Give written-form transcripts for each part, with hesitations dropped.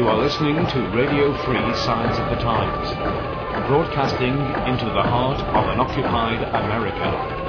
You are listening to Radio Free Signs of the Times, broadcasting into the heart of an occupied America.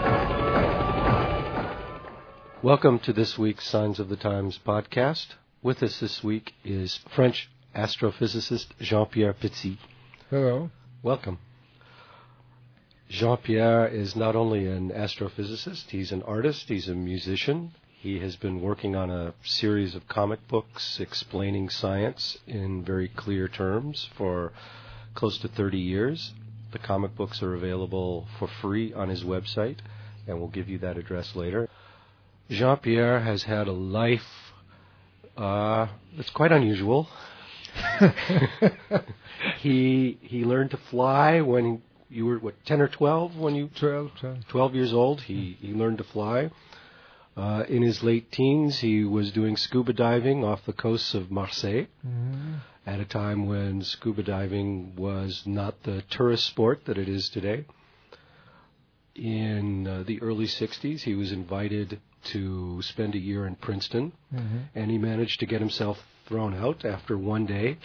Welcome to this week's Signs of the Times podcast. With us this week is French astrophysicist Jean-Pierre Petit. Hello. Welcome. Jean-Pierre is not only an astrophysicist, he's an artist, he's a musician. He has been working on a series of comic books explaining science in very clear terms for close to 30 years. The comic books are available for free on his website, and we'll give you that address later. Jean-Pierre has had a life that's quite unusual. He learned to fly when you were, 10 or 12? When you 12 years old, he learned to fly. In his late teens, he was doing scuba diving off the coasts of Marseille at a time when scuba diving was not the tourist sport that it is today. In the early 60s, he was invited to spend a year in Princeton, and he managed to get himself thrown out after one day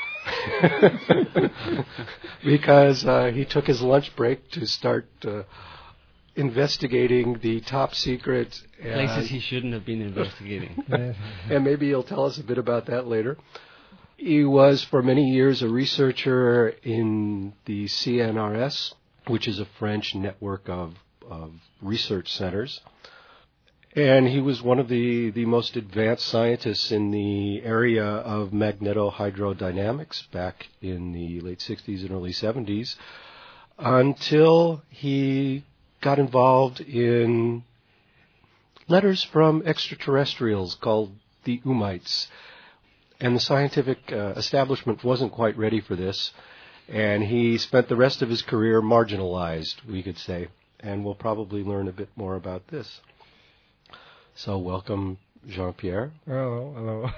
because he took his lunch break to start investigating the top secret places he shouldn't have been investigating. And maybe he'll tell us a bit about that later. He was for many years a researcher in the CNRS, which is a French network of research centers. And he was one of the most advanced scientists in the area of magnetohydrodynamics back in the late 60s and early 70s until he got involved in letters from extraterrestrials called the Umites. And the scientific establishment wasn't quite ready for this, and he spent the rest of his career marginalized, we could say. And we'll probably learn a bit more about this. So welcome, Jean-Pierre. Hello.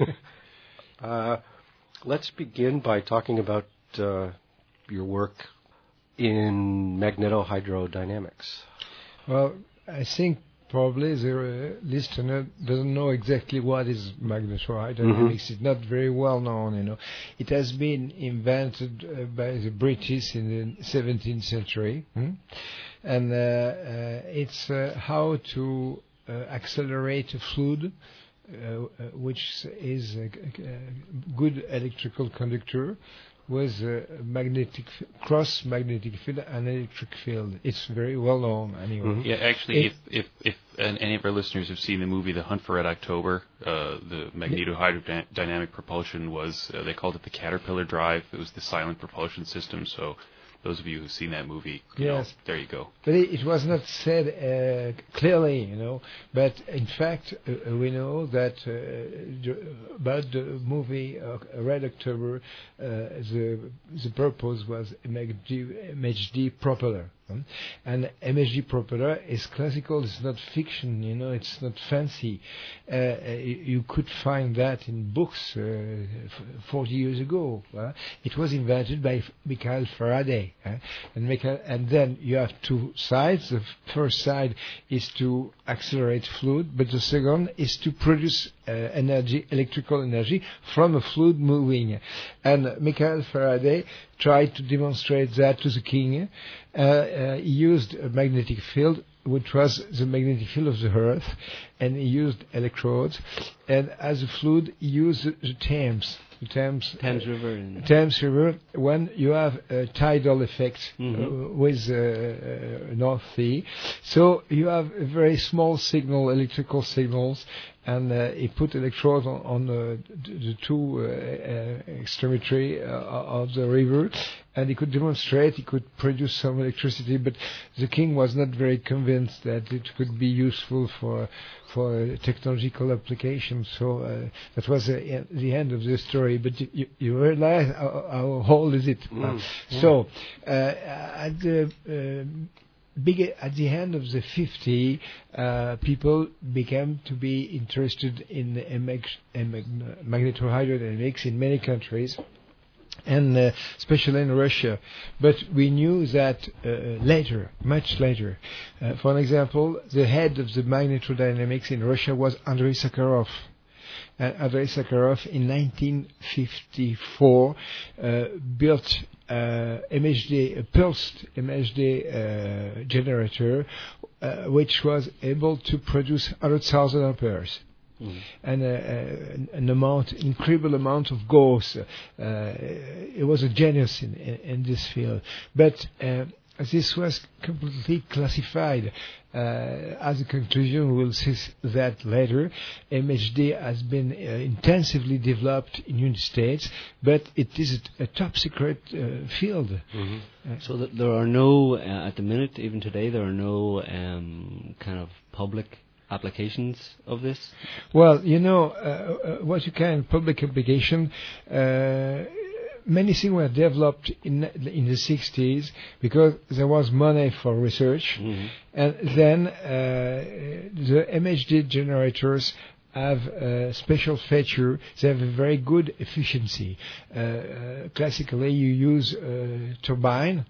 Let's begin by talking about your work in magnetohydrodynamics. Well, I think probably the listener doesn't know exactly what is magnetohydrodynamics. It's not very well known, It has been invented by the British in the 17th century. And it's how to accelerate a fluid which is a good electrical conductor with a cross-magnetic field and electric field. It's very well known anyway. Yeah, actually, if any of our listeners have seen the movie The Hunt for Red October, the magnetohydrodynamic propulsion was, they called it the Caterpillar drive. It was the silent propulsion system, so those of you who've seen that movie, yes, there you go. But it was not said clearly, But in fact, we know that about the movie Red October, the purpose was MHD propeller. And MHD propeller is classical, it's not fiction, it's not fancy. You could find that in books 40 years ago. It was invented by Michael Faraday. And then you have two sides. The first side is to accelerate fluid, but the second is to produce energy, electrical energy from a fluid moving. And Michael Faraday tried to demonstrate that to the king. He used a magnetic field, which was the magnetic field of the Earth, and he used electrodes. And as a fluid, he used the Thames. Thames River, when you have a tidal effect with North Sea. So you have a very small signal, electrical signals, and he put electrodes on the two extremity of the river, and he could demonstrate, he could produce some electricity, but the king was not very convinced that it could be useful for technological applications. So that was the end of the story. But you realize how old is it? So at the end of the 50s, people began to be interested in magnetohydrodynamics in many countries, and especially in Russia. But we knew that later, much later. For example, the head of the magnetrodynamics in Russia was Andrei Sakharov. and Andrei Sakharov in 1954 built MHD, a pulsed MHD generator, which was able to produce 100,000 amperes. And an incredible amount of gauss. It was a genius in this field. But this was completely classified. As a conclusion, we will see that later. MHD has been intensively developed in the United States, but it is a top secret field. So that there are no, at the minute, even today, there are no kind of public applications of this? Well, what you can public application. Many things were developed in the 60s because there was money for research, and then the MHD generators have a special feature. They have a very good efficiency. Classically, you use turbine,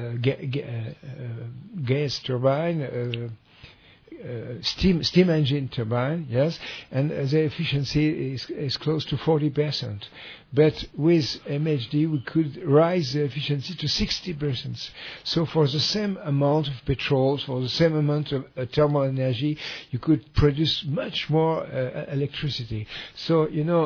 gas turbine. Steam engine turbine, yes, and the efficiency is close to 40%. But with MHD, we could raise the efficiency to 60%. So for the same amount of petrol, for the same amount of thermal energy, you could produce much more electricity. So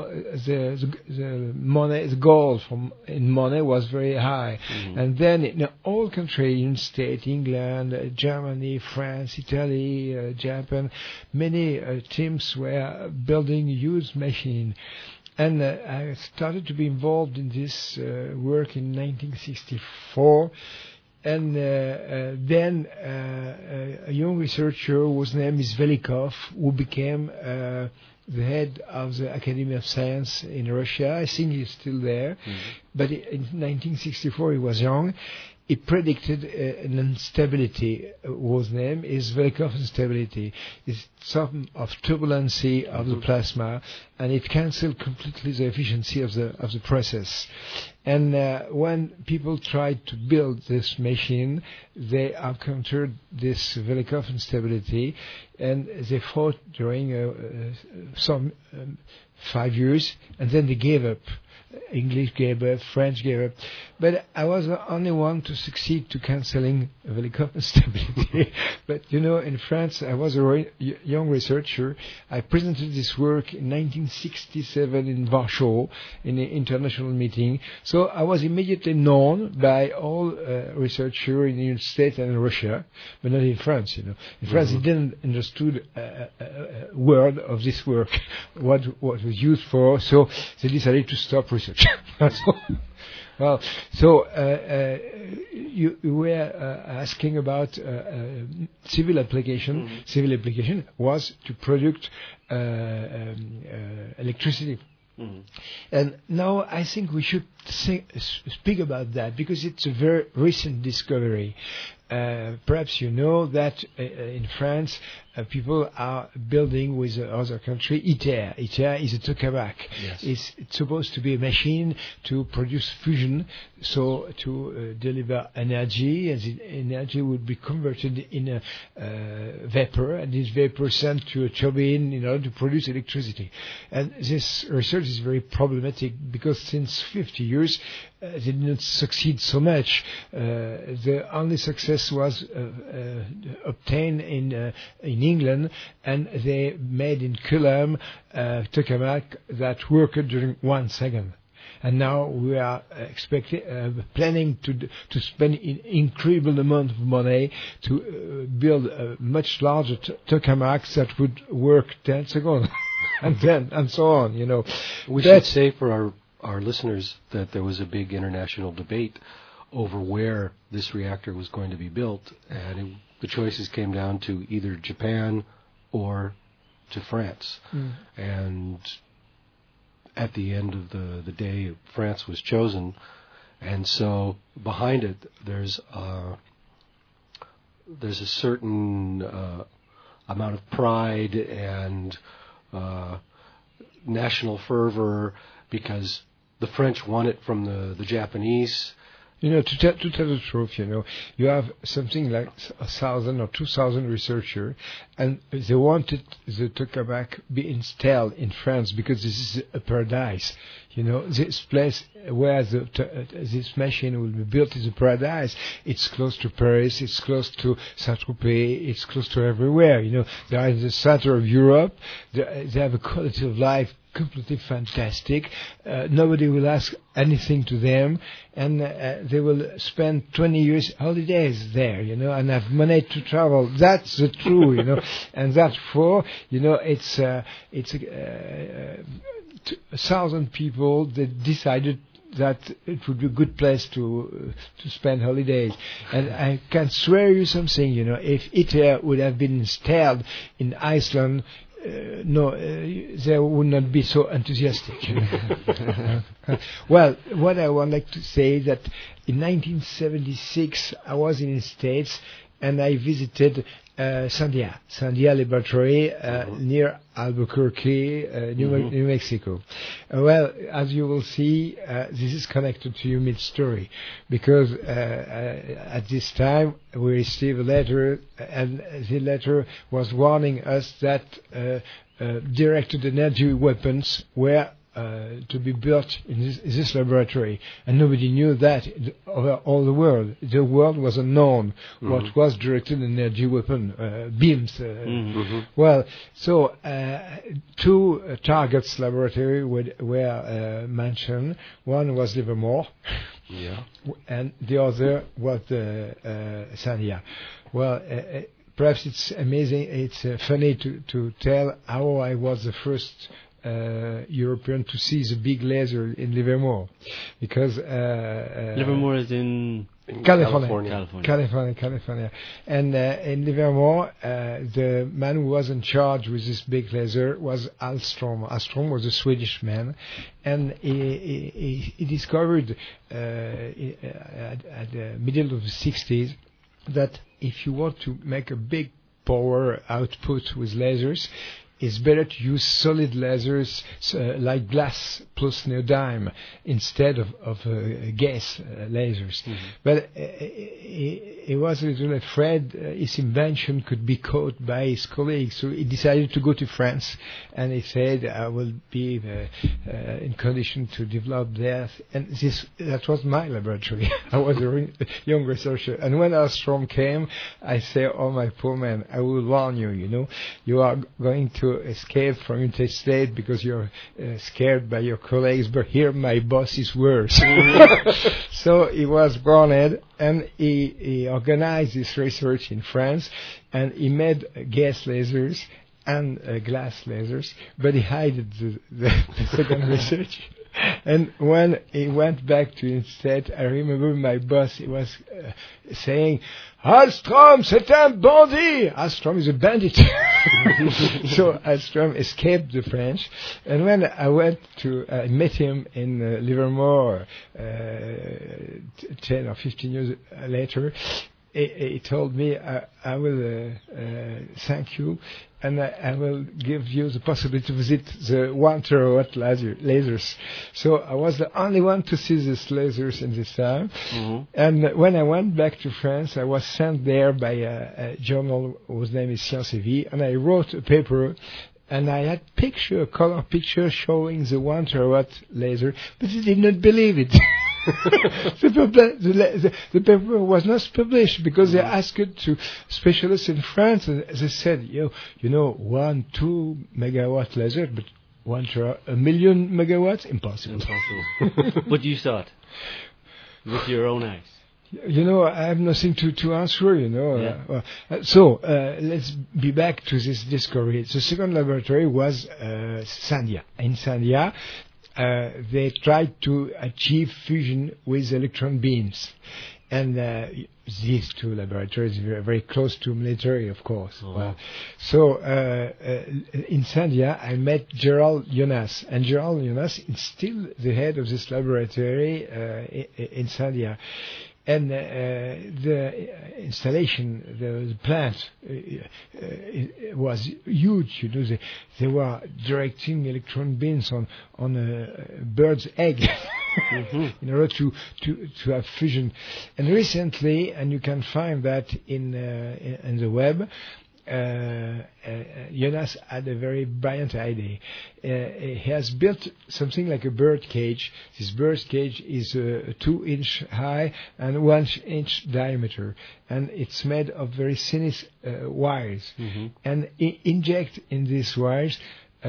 the money, the goal in money was very high. And then in all countries, United States, England, Germany, France, Italy, Japan, many teams were building huge machines. And I started to be involved in this work in 1964. And then a young researcher whose name is Velikov, who became the head of the Academy of Science in Russia. I think he's still there. But in 1964 he was young. He predicted an instability, whose name is Velikov instability. It's some of turbulency of the plasma, and it cancelled completely the efficiency of the process. And when people tried to build this machine, they encountered this Velikov instability, and they fought during some 5 years, and then they gave up. English gave up, French gave up, but I was the only one to succeed to cancelling Velikov instability. But in France, I was a young researcher. I presented this work in 1967 in Warsaw in an international meeting. So I was immediately known by all researchers in the United States and in Russia, but not in France. In France, they didn't understood a word of this work, what was used for. So they decided to stop research. Well, so you were asking about civil application. Civil application was to produce electricity. And now I think we should speak about that because it's a very recent discovery. Perhaps you know that in France people are building with other country ITER. ITER is a tokamak. Yes. It's supposed to be a machine to produce fusion, so to deliver energy, and the energy would be converted in a vapor, and this vapor sent to a turbine in order to produce electricity. And this research is very problematic because since 50 years they did not succeed so much. The only success was obtained in England, and they made in Culham tokamak that worked during 1 second. And now we are planning to spend an incredible amount of money to build a much larger tokamaks that would work 10 seconds, and so on. We should say for our listeners that there was a big international debate over where this reactor was going to be built, and the choices came down to either Japan or to France. And at the end of the day, France was chosen, and so behind it there's a certain amount of pride and national fervor because the French won it from the Japanese. To tell the truth, you have something like 1,000 or 2,000 researchers, and they wanted the tokamak be installed in France because this is a paradise. This place where this machine will be built is a paradise. It's close to Paris, it's close to Saint-Tropez, it's close to everywhere. They are in the center of Europe. They have a quality of life completely fantastic. Nobody will ask anything to them, and they will spend 20 years holidays there, and have money to travel. That's the truth, and therefore, it's 1,000 people that decided that it would be a good place to spend holidays. And I can swear you something, if Hitler would have been installed in Iceland, they would not be so enthusiastic. Well, what I would like to say that in 1976 I was in the States and I visited Sandia Laboratory near Albuquerque, New Mexico. Well, as you will see, this is connected to your mid-story, because at this time we received a letter, and the letter was warning us that directed energy weapons were to be built in this laboratory, and nobody knew that over all the world. The world was unknown what was directed energy weapon, beams. Well, so 2 targets laboratory were mentioned. One was Livermore, and the other was Sandia. Well, perhaps it's amazing. It's funny to tell how I was the first European to see the big laser in Livermore, because Livermore is in California. And in Livermore, the man who was in charge with this big laser was Alström. Alström was a Swedish man, and he discovered at the middle of the 60s that if you want to make a big power output with lasers, it's better to use solid lasers like glass plus neodyme instead of gas lasers. But he was a little afraid his invention could be caught by his colleagues, so he decided to go to France, and he said, I will be in condition to develop that. And that was my laboratory. I was a young researcher. And when Alström came, I said, oh, my poor man, I will warn you, you are going to escape from United States because you're scared by your colleagues, but here my boss is worse. So he was warned, and he organized this research in France, and he made gas lasers and glass lasers, but he hid the second research. And when he went back to the States, I remember my boss, he was saying, Alström, c'est un bandit! Alström is a bandit. So Alström escaped the French. And when I went to met him in Livermore 10 or 15 years later, he told me, I will thank you, and I will give you the possibility to visit the 1 terawatt lasers. So I was the only one to see these lasers in this time. And when I went back to France, I was sent there by a journal whose name is Science et Vie, and I wrote a paper, and I had a color picture showing the 1 terawatt laser, but they did not believe it. The paper was not published because they asked it to specialists in France, and they said, 1-2 megawatt laser, but 1 million megawatts, impossible. But you saw it with your own eyes. I have nothing to answer, So, let's be back to this discovery. The second laboratory was Sandia. In Sandia, they tried to achieve fusion with electron beams. And these 2 laboratories were very close to military, of course. So in Sandia, I met Gerald Jonas. And Gerald Jonas is still the head of this laboratory in Sandia. And the installation, the plant, was huge. They were directing electron beams on a bird's egg. in order to have fusion. And recently, and you can find that in the web, Jonas had a very brilliant idea. He has built something like a bird cage. This bird cage is 2-inch high and 1-inch diameter, and it's made of very thin wires. And inject in these wires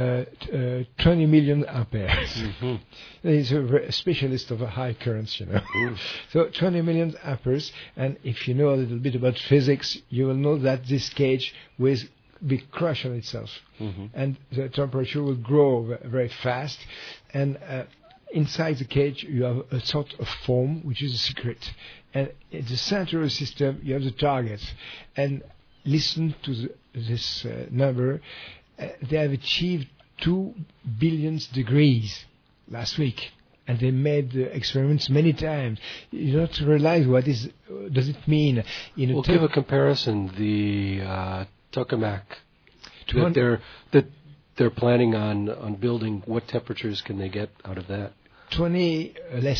20 million amperes. He's a specialist of high currents, So 20 million amperes, and if you know a little bit about physics, you will know that this cage will be crushed on itself, and the temperature will grow very fast, and inside the cage you have a sort of foam, which is a secret, and in the center of the system you have the target, and listen to this number. They have achieved 2 billion degrees last week, and they made the experiments many times. You don't realize does it mean? We'll give a comparison. The tokamak that they're planning on building. What temperatures can they get out of that? 20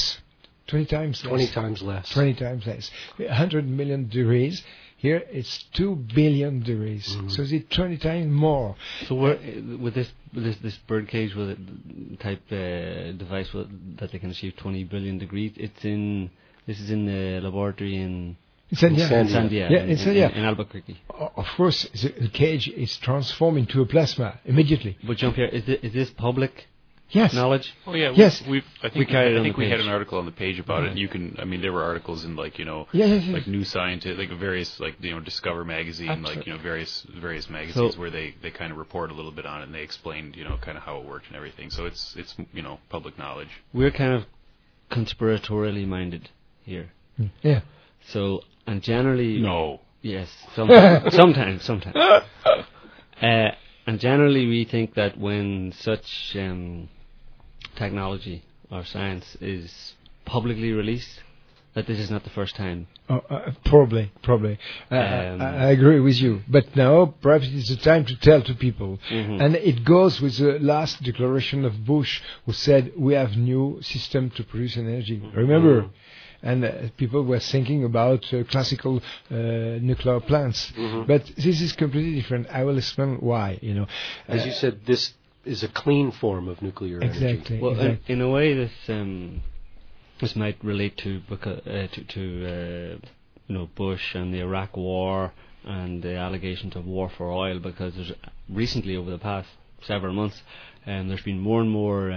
times less. 20 times less. 20 times less. 100 million degrees. Here it's 2 billion degrees, so it's 20 times more. So with this bird cage type device that they can achieve 20 billion degrees, this is in the laboratory in Sandia, in Albuquerque. Of course, the cage is transformed into a plasma immediately. But Jean-Pierre, is this public? Yes. Knowledge? Oh yeah. Yes. I think we had an article on the page about it. You can. I mean, there were articles in like like New Scientist, like various Discover magazine, Absolutely. like various magazines where they kind of report a little bit on it and they explained kind of how it worked and everything. So it's public knowledge. We're kind of conspiratorially minded here. Yeah. So and generally no. Yes. Sometimes. And generally we think that when such technology or science is publicly released, that this is not the first time. Probably. I agree with you. But now, perhaps it is the time to tell to people. And it goes with the last declaration of Bush, who said, we have new system to produce energy. Remember? And people were thinking about classical nuclear plants. But this is completely different. I will explain why, As you said, this is a clean form of nuclear energy. Exactly. Well, in a way, this might relate to Bush and the Iraq War and the allegations of war for oil, because there's recently, over the past several months, there's been more and more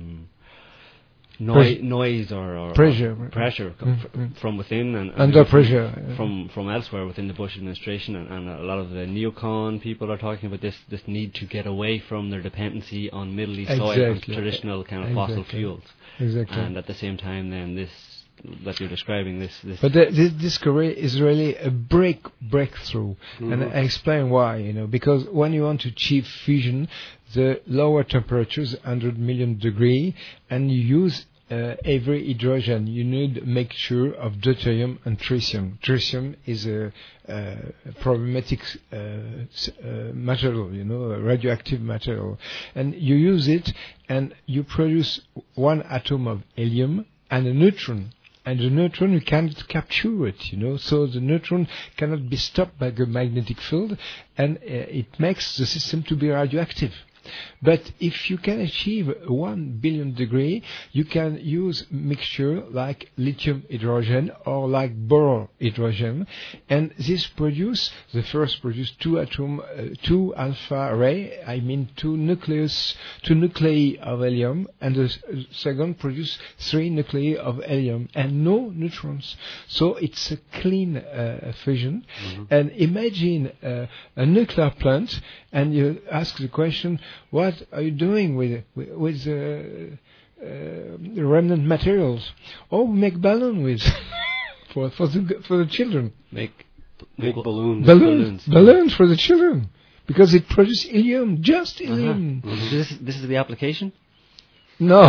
noise or pressure from within and under pressure from elsewhere within the Bush administration, and a lot of the neocon people are talking about this need to get away from their dependency on Middle East oil and traditional kind of fossil fuels. Exactly. And at the same time, then this that you're describing, this. But this discovery is really a breakthrough, and I explain why. Because when you want to achieve fusion, the lower temperatures, 100 million degree, and you use every hydrogen, you need a mixture of deuterium and tritium. Tritium is a problematic material, a radioactive material, and you use it, and you produce one atom of helium and a neutron. And the neutron, you can't capture it, so the neutron cannot be stopped by the magnetic field, and it makes the system to be radioactive. But if you can achieve 1 billion degree, you can use mixture like lithium hydrogen or like boron hydrogen, and this the first produce two alpha ray, two nuclei of helium, and the second produce 3 nuclei of helium and no neutrons. So it's a clean fusion. And imagine a nuclear plant, and you ask the question, what are you doing with the remnant materials? Oh, make balloon with for the children. Make balloons. Balloons for the children, because it produces helium, just helium. This is the application? No,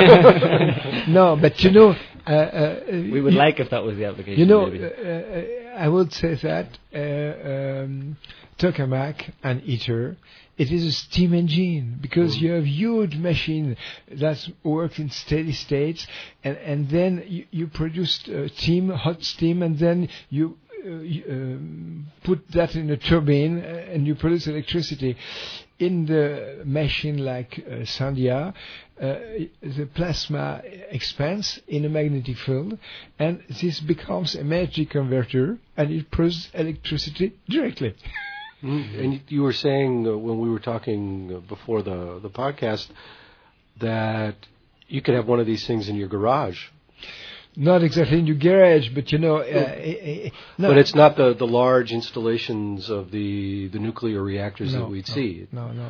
no, but we would like if that was the application. I would say that tokamak and ITER, it is a steam engine, because you have huge machine that work in steady states, and then you produce hot steam, and then you put that in a turbine and you produce electricity. In the machine like Sandia, the plasma expands in a magnetic field, and this becomes a energy converter, and it produces electricity directly. And you were saying when we were talking before the podcast that you could have one of these things in your garage. Not exactly in your garage, but no. But it's not the large installations of the nuclear reactors that we'd see. No.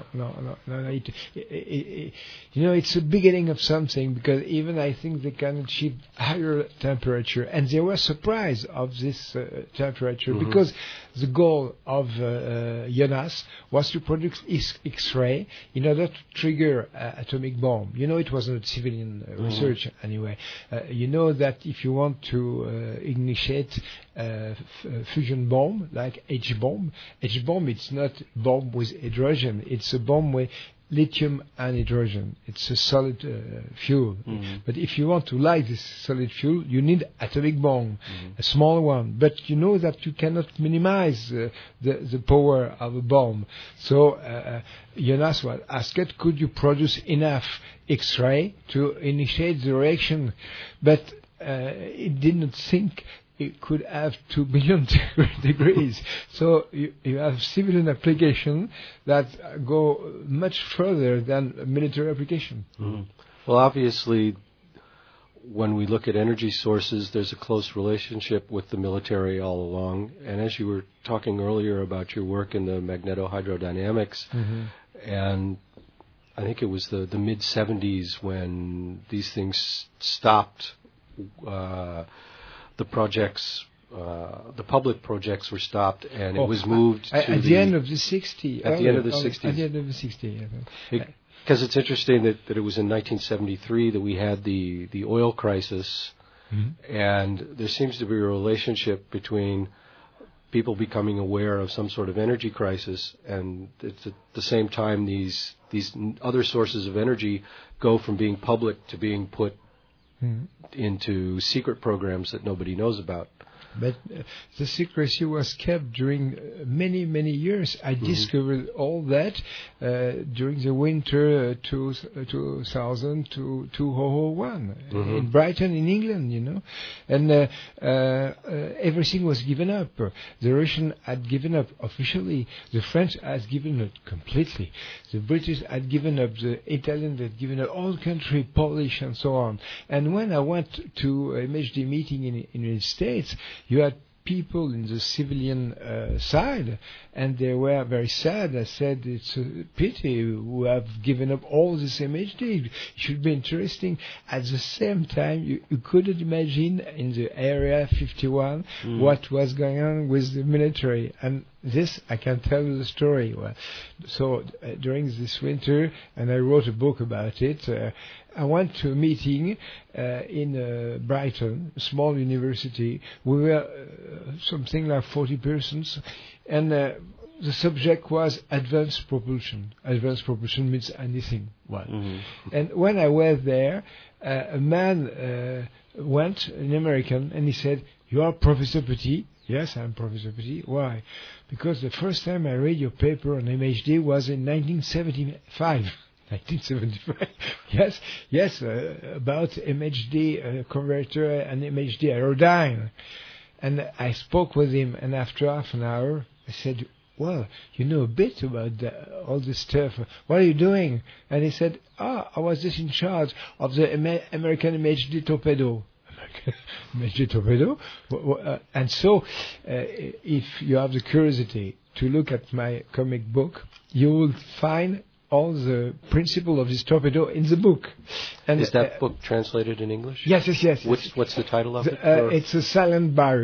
It's the beginning of something, because even I think they can achieve higher temperature, and they were surprised of this temperature, because the goal of Jonas was to produce X-ray in order to trigger atomic bomb. It wasn't civilian research anyway. That if you want to initiate fusion bomb like H-bomb, it's not bomb with hydrogen, it's a bomb with lithium and hydrogen. It's a solid fuel. But if you want to light this solid fuel, you need atomic bomb, a small one. But you know that you cannot minimize the power of a bomb. So Jonas was asked, could you produce enough X-ray to initiate the reaction? But it didn't think it could have 2 billion degrees. So you have civilian application that go much further than military application. Well, obviously, when we look at energy sources, there's a close relationship with the military all along. And as you were talking earlier about your work in the magnetohydrodynamics, and I think it was the mid-'70s when these things stopped. The projects, the public projects were stopped, and it was moved at the end of the 60s. At the end of the 60s. At the end of the 60s. Because it's interesting that it was in 1973 that we had the oil crisis, and there seems to be a relationship between people becoming aware of some sort of energy crisis, and it's at the same time these other sources of energy go from being public to being put into secret programs that nobody knows about. But the secrecy was kept during many, many years. I discovered all that during the winter 2000 to 2001 in Brighton, in England, And everything was given up. The Russian had given up officially. The French had given up completely. The British had given up. The Italians had given up. All country, Polish, and so on. And when I went to a MHD meeting in the United States, you had people in the civilian side, and they were very sad. I said, it's a pity we have given up all this MHD. It should be interesting. At the same time, you couldn't imagine in the Area 51 what was going on with the military. And this, I can tell you the story. Well, so during this winter, and I wrote a book about it, I went to a meeting in Brighton, a small university. We were something like 40 persons, and the subject was advanced propulsion. Advanced propulsion means anything. And when I was there, a man went, an American, and he said, "You are Professor Petit?" "Yes, I'm Professor Petit." "Why?" "Because the first time I read your paper on MHD was in 1975. 1975. Yes, about MHD converter and MHD aerodyne. And I spoke with him, and after half an hour, I said, "Well, you know a bit about all this stuff. What are you doing?" And he said, I was just in charge of the American MHD torpedo. MHD torpedo? And so, if you have the curiosity to look at my comic book, you will find all the principle of this torpedo in the book. And is that book translated in English? Yes. What's the title of it? It's a silent barrier.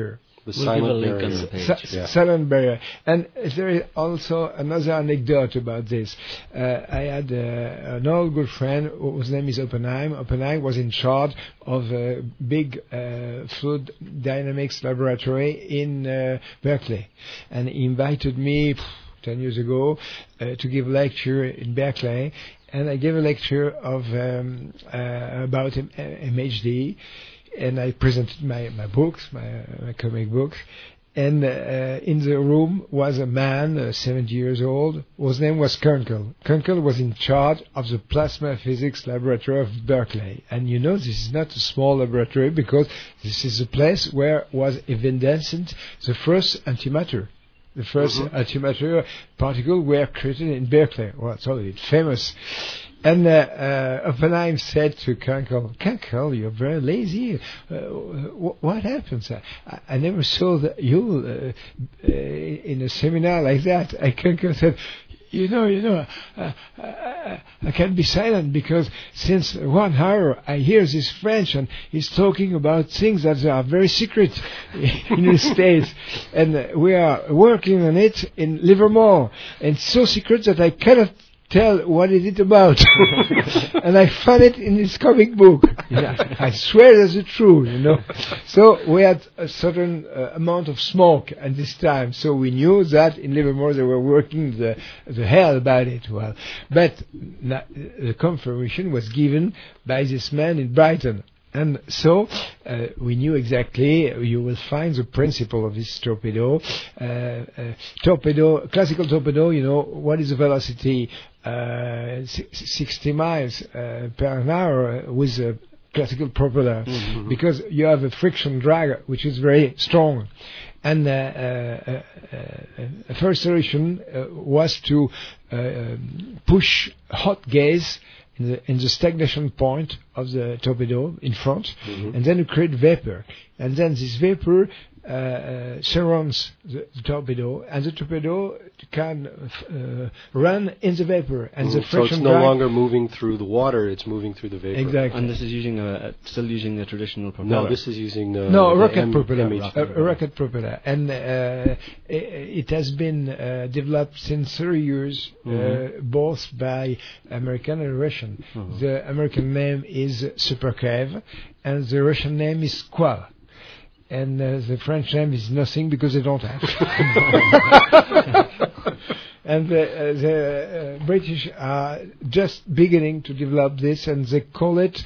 The silent barrier. Silent barrier. And there is also another anecdote about this. I had an old good friend whose name is Oppenheim. Oppenheim was in charge of a big fluid dynamics laboratory in Berkeley. And he invited me 10 years ago to give a lecture in Berkeley. And I gave a lecture of about MHD, and I presented my books, my comic books. And in the room was a man, 70 years old, whose name was Kunkel. Kunkel was in charge of the plasma physics laboratory of Berkeley. And you know, this is not a small laboratory, because this is a place where was evidenced the first antimatter. The first antimatter particle were created in Berkeley. Well, so it's famous. And Oppenheim said to Kunkel, "Kunkel, you're very lazy. What happens? I never saw you in a seminar like that." And Kunkel said, You know, I can't be silent, because since 1 hour I hear this French and he's talking about things that are very secret in the States, and we are working on it in Livermore, and so secret that I cannot tell what is it about. And I found it in this comic book. Yeah, I swear that's the truth, you know. So we had a certain amount of smoke at this time, so we knew that in Livermore they were working the hell about it. Well, but the confirmation was given by this man in Brighton. And so we knew exactly. You will find the principle of this torpedo. Classical torpedo. You know what is the velocity? 60 miles per hour with a classical propeller, because you have a friction drag which is very strong. And a first solution was to push hot gas in the stagnation point of the torpedo in front, and then you create vapor, and then this vapor surrounds the torpedo, and the torpedo can run in the vapor, and the friction so it's no longer moving through the water; it's moving through the vapor. Exactly. And this is still using a traditional propeller. No, this is using a rocket propeller. A rocket propeller, and it has been developed since 30 years, both by American and Russian. The American name is Supercave, and the Russian name is Squall. And the French name is nothing, because they don't have. And the British are just beginning to develop this, and they call it.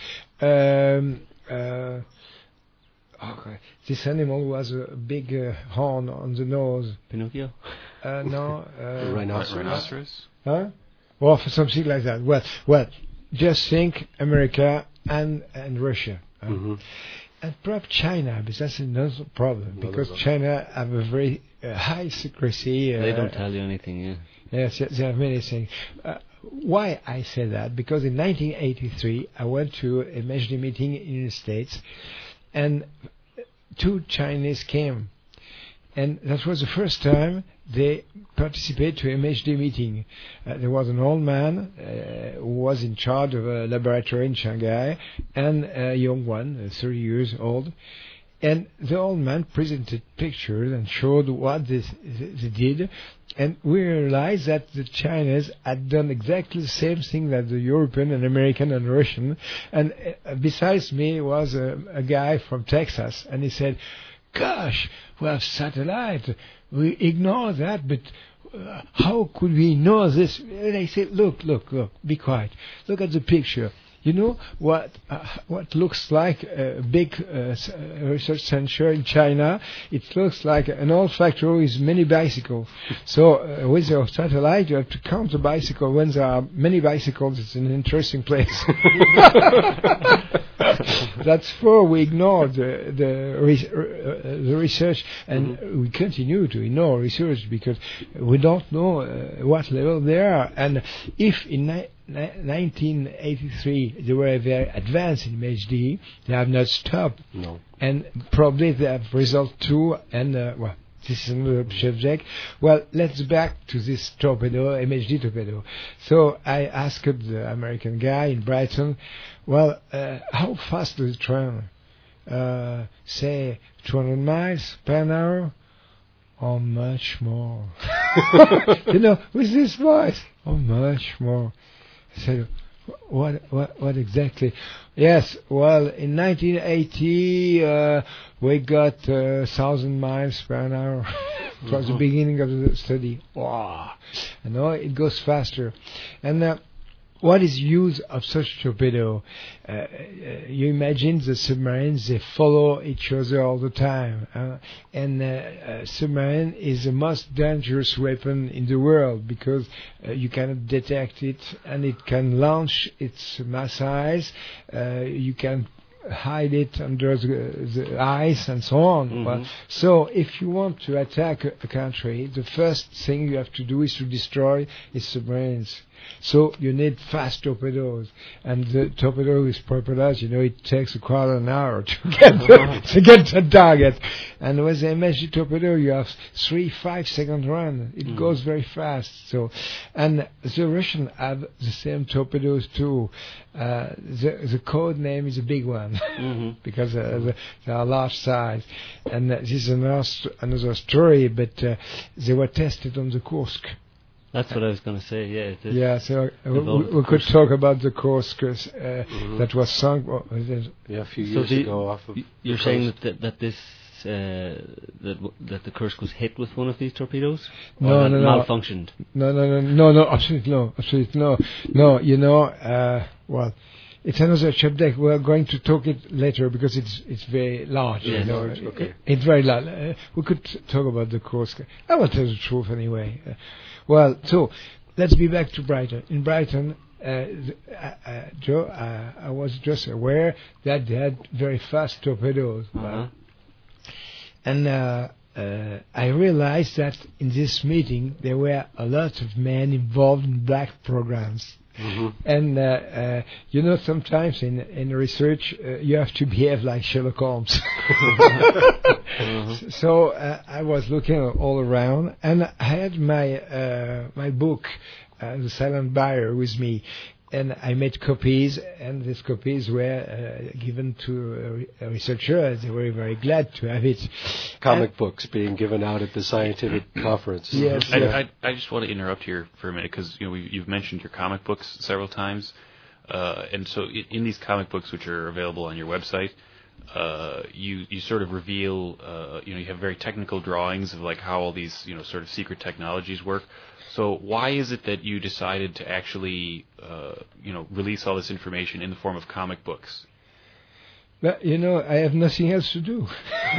This animal was a big horn on the nose. Pinocchio? No. Rhinoceros? Huh? Or something like that. Well, just think America and Russia. And perhaps China, but that's another problem, because China have a very high secrecy. They don't tell you anything, yeah. Yes, there are many things. Why I say that? Because in 1983, I went to a MHD meeting in the States, and 2 Chinese came. And that was the first time they participated to a MHD meeting. There was an old man who was in charge of a laboratory in Shanghai, and a young one, 30 years old. And the old man presented pictures and showed what they did. And we realized that the Chinese had done exactly the same thing that the European and American and Russian. And besides me was a guy from Texas, and he said, "Gosh, we have satellite. We ignore that, but how could we know this?" And I said, look, be quiet. Look at the picture. You know what looks like a big research center in China? It looks like an old factory with many bicycles. So with your satellite, you have to count the bicycle. When there are many bicycles, it's an interesting place. That's why we ignore the research, and we continue to ignore research, because we don't know what level they are. And if in 1983 they were very advanced in MHD, they have not stopped. No. And probably they have results too. And this is another subject. Well, let's back to this torpedo, MHD torpedo. So I asked the American guy in Brighton, well, how fast does it run? say 200 miles per hour or much more. With this voice, or much more. I said, what exactly? Yes, well, in 1980, we got 1,000 miles per hour. It was the beginning of the study. Wow. It goes faster. And what is use of such torpedo? You imagine the submarines, they follow each other all the time. And submarine is the most dangerous weapon in the world because you cannot detect it and it can launch its missiles. You can hide it under the ice and so on. Well, so if you want to attack a country, the first thing you have to do is to destroy its submarines. So you need fast torpedoes, and the torpedo is propellers. It takes a quarter of an hour to get the target. And with the MSG torpedo, you have 3-5 second run. It goes very fast. So, and the Russians have the same torpedoes too. The code name is a big one because they are large size. And this is another story. But they were tested on the Kursk. That's what I was going to say. Yeah. Yeah. So we could talk about the Kursk that was sunk. A few years ago. Off of. You're saying that this that the Kursk was hit with one of these torpedoes? No, malfunctioned. No. Absolutely no. No. Well. It's another subject. We're going to talk it later because it's very large. Yes. Okay. It's very large. We could talk about the Kursk. I will tell the truth anyway. So let's be back to Brighton. In Brighton, Joe, I was just aware that they had very fast torpedoes. And I realized that in this meeting there were a lot of men involved in black programs. And sometimes in research you have to behave like Sherlock Holmes. So I was looking all around, and I had my book, The Silent Buyer, with me, and I made copies, and these copies were given to a researcher. They were very glad to have it. Comic books being given out at the scientific conference. Yes. I just want to interrupt here for a minute because you've mentioned your comic books several times, and so in these comic books, which are available on your website, you sort of reveal you have very technical drawings of like how all these sort of secret technologies work. So why is it that you decided to actually release all this information in the form of comic books? But I have nothing else to do.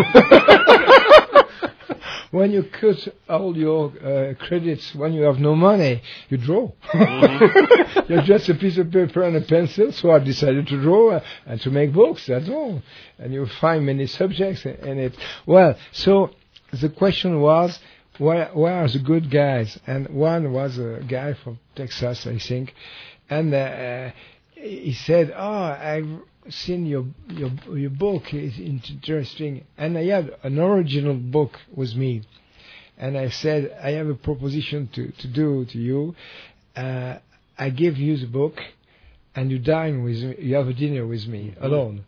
When you cut all your credits, when you have no money, you draw. You're just a piece of paper and a pencil, so I decided to draw and to make books, that's all. And you find many subjects in it. Well, so the question was, where are the good guys? And one was a guy from Texas, I think, and he said, I've seen your book, it's interesting. And I had an original book with me. And I said, I have a proposition to do to you. I give you the book, and you dine with me, you have a dinner with me, alone.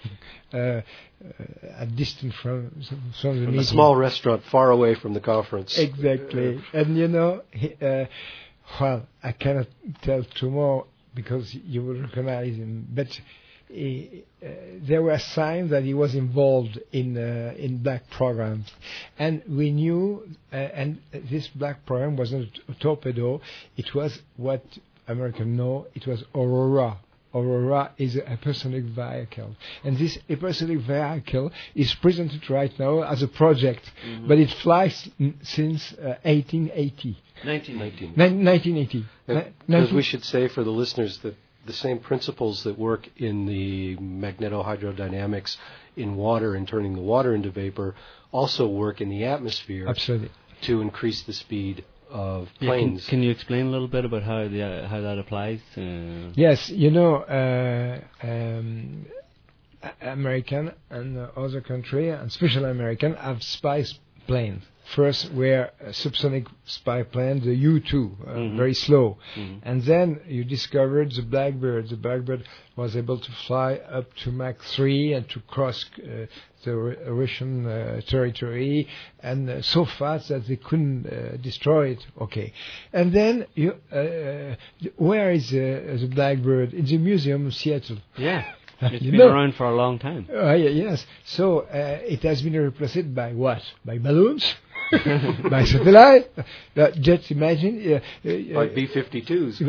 At distance from the meeting. A small restaurant far away from the conference. Exactly. And well, I cannot tell too more because you will recognize him, but there were signs that he was involved in black programs, and we knew. And this black program wasn't a torpedo; it was what Americans know. It was Aurora. Aurora is a hypersonic vehicle, and this hypersonic vehicle is presented right now as a project, but it flies since 1880. 1980. Because we should say for the listeners that the same principles that work in the magnetohydrodynamics in water and turning the water into vapor also work in the atmosphere. Absolutely. To increase the speed of planes. Can you explain a little bit about how that applies? Yes, American and other country, and especially American, have spy planes. First were subsonic spy planes, the U-2, very slow. And then you discovered the Blackbird. The Blackbird was able to fly up to Mach 3 and to cross the Russian territory, and so fast that they couldn't destroy it. Okay. And then, where is the Blackbird? In the Museum of Seattle. Yeah. It's been around for a long time. Yes. So it has been replaced by what? By balloons? By satellite? Just imagine. By B-52s.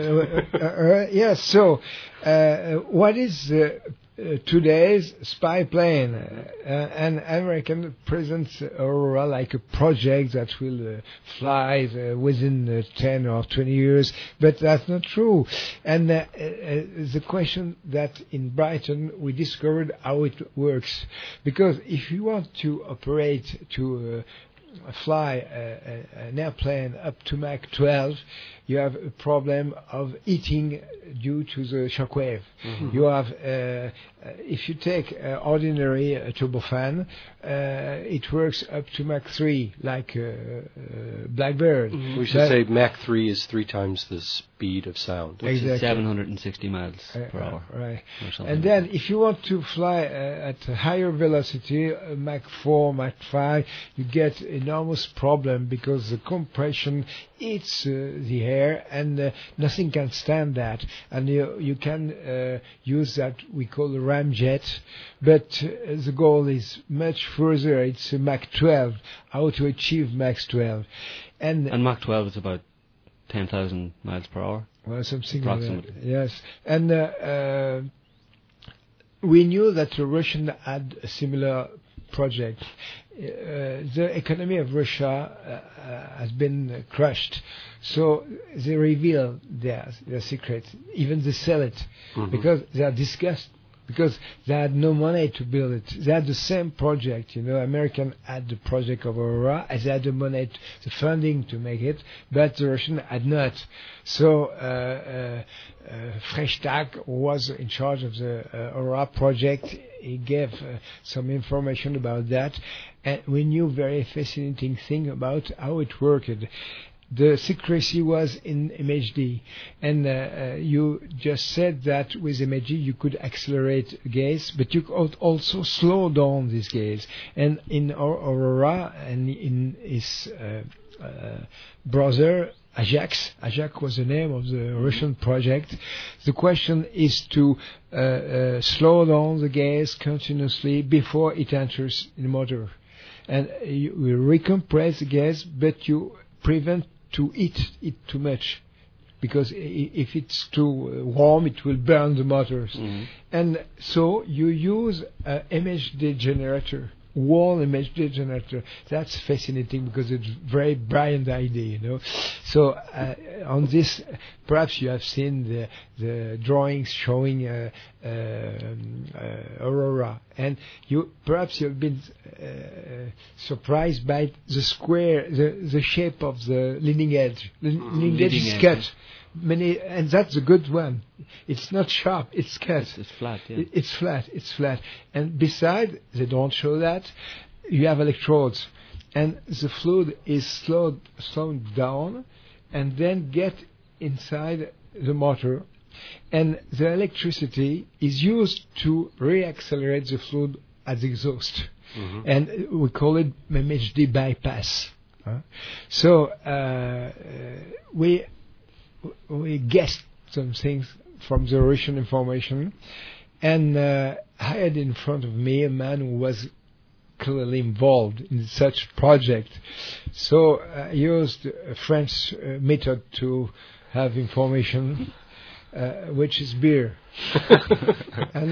Yes. So what is today's spy plane? An American presents Aurora like a project that will fly within 10 or 20 years, but that's not true. And the question that in Brighton we discovered how it works, because if you want to operate to fly an airplane up to Mach 12, you have a problem of heating due to the shockwave. You have, if you take ordinary turbofan, it works up to Mach 3, like Blackbird. We should say Mach 3 is 3 times the speed of sound. Which is 760 miles per hour. Right. And then if you want to fly at a higher velocity, Mach 4, Mach 5, you get enormous problem because the compression hits the air, and nothing can stand that. And you can use that we call the ramjet, but the goal is much further. It's Mach 12, how to achieve Mach 12. And Mach 12 is about 10,000 miles per hour? Well, something approximately. Like that. Yes. And we knew that the Russians had a similar project. The economy of Russia has been crushed, so they reveal their secrets. Even they sell it because they are disgusted, because they had no money to build it. They had the same project, American had the project of Aurora, as they had the money, the funding to make it, but the Russian had not. So Freytag was in charge of the Aurora project. He gave some information about that, and we knew very fascinating thing about how it worked. The secrecy was in MHD, and you just said that with MHD you could accelerate gas, but you could also slow down this gas. And in Aurora and in his brother Ajax was the name of the Russian project. The question is to slow down the gas continuously before it enters in the motor, and you recompress the gas, but you prevent to heat it too much, because if it's too warm it will burn the motors. And so you use a MHD generator, wall MHD generator. That's fascinating because it's very brilliant idea, So on this, perhaps you have seen the drawings showing Aurora, and perhaps you've been surprised by the square, the shape of the leading edge. Leading edge is cut. And that's a good one. It's not sharp, it's cut. It's flat, yeah. It's flat. And beside, they don't show that, you have electrodes. And the fluid is slowed down and then get inside the motor. And the electricity is used to reaccelerate the fluid at the exhaust. And we call it MHD bypass. So we guessed some things from the Russian information, and I had in front of me a man who was clearly involved in such project. So I used a French method to have information, which is beer. And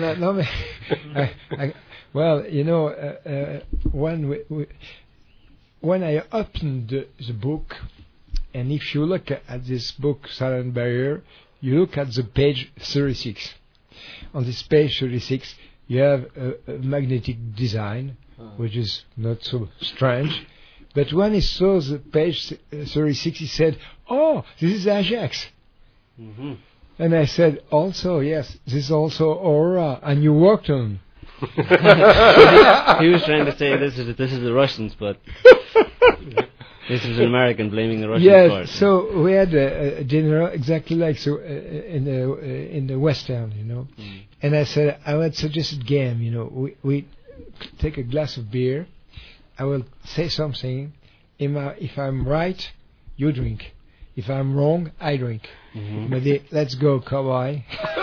when I opened the book, and if you look at this book, Silent Barrier, you look at the page 36. On this page 36, you have a magnetic design, which is not so strange. But when he saw the page 36, he said, "Oh, this is Ajax." And I said, "Also, yes, this is also Aurora, and you worked on." He was trying to say this is the Russians, but This was an American blaming the Russians for it. So we had a dinner exactly like so in the West End, And I said I would suggest a game, we take a glass of beer. I will say something. If I'm right, you drink. If I'm wrong, I drink. Maybe let's go, cowboy.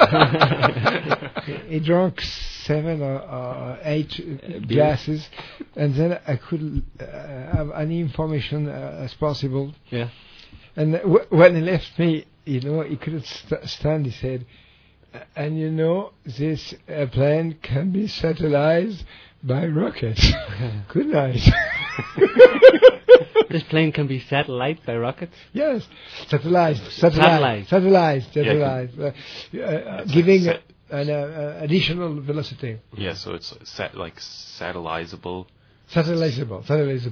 He drank 7 or 8 glasses, and then I could have any information as possible. Yeah. And when he left me, he couldn't stand. He said, and this plane can be satellised by rockets. Good night. This plane can be satellite by rockets? Yes, satellized, giving an additional velocity. Yeah, so it's satellizable. Satellisable.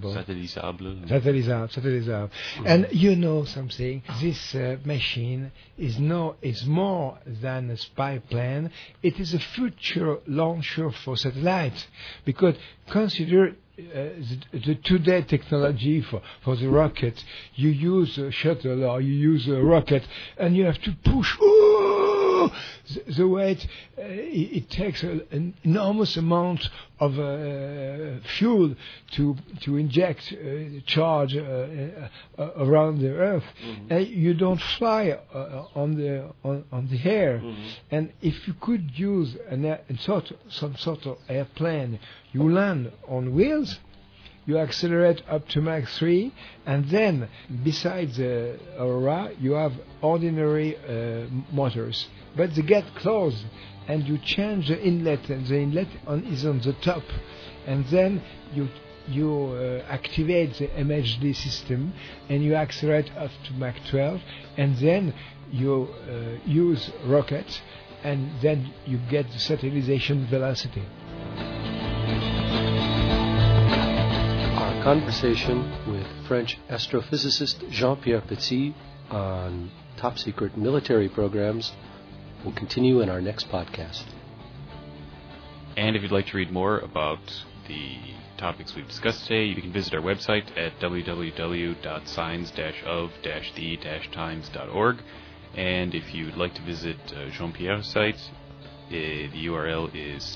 And something, this machine is more than a spy plane. It is a future launcher for satellites, because consider the today technology for the rocket. You use a shuttle or you use a rocket, and you have to push the weight. It takes an enormous amount of fuel to inject charge around the Earth. And you don't fly on the air. And if you could use some sort of airplane, you land on wheels. You accelerate up to Mach 3, and then besides the Aurora, you have ordinary motors, but they get closed, and you change the inlet, and the inlet is on the top, and then you activate the MHD system, and you accelerate up to Mach 12, and then you use rockets, and then you get the satellisation velocity. Conversation with French astrophysicist Jean-Pierre Petit on top-secret military programs will continue in our next podcast. And if you'd like to read more about the topics we've discussed today, you can visit our website at www.signs-of-the-times.org. And if you'd like to visit Jean-Pierre's site, the URL is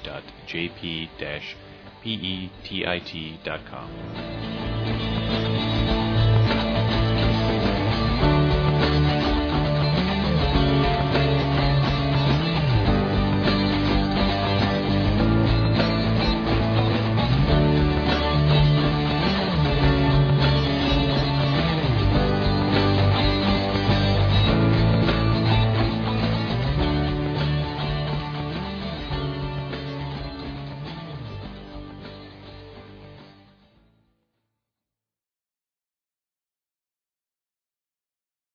www.jp-petit.com.